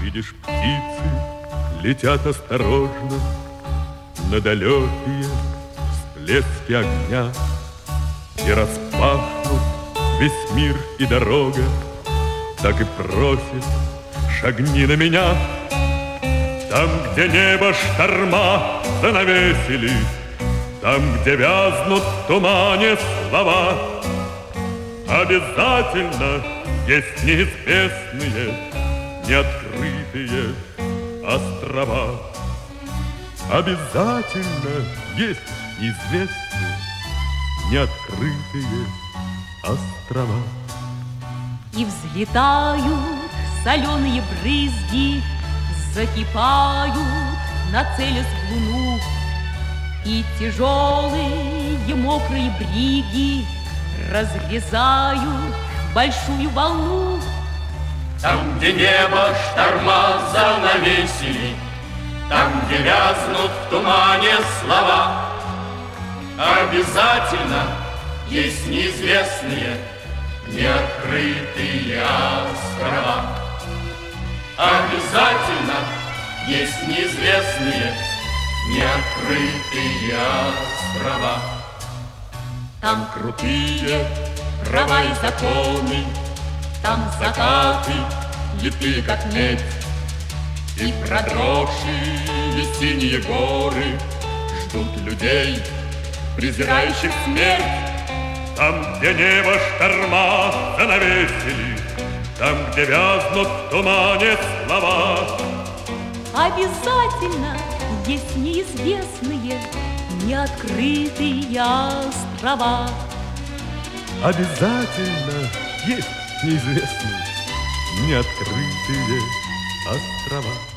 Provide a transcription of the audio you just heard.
Видишь, птицы летят осторожно на далекие всплески огня, и распахнут весь мир и дорога, так и просит: шагни на меня. Там, где небо шторма занавесили, там, где вязнут в тумане слова, обязательно есть неизвестные, неоткрытые острова. Обязательно есть неизвестные, неоткрытые острова. И взлетают соленые брызги, закипают, нацелясь в луну, и тяжелые мокрые бриги разрезают большую волну. Там, где небо шторма занавесили, там, где вязнут в тумане слова, обязательно есть неизвестные, неоткрытые острова. Обязательно есть неизвестные, неоткрытые острова. Там крутые права и законы, там закаты литы, как медь, и продрогшие синие горы ждут людей, презирающих смерть. Там, где небо шторма занавесили, там, где вязнут в тумане слова, обязательно есть неизвестные, неоткрытые острова. Обязательно есть неизвестные, неоткрытые острова.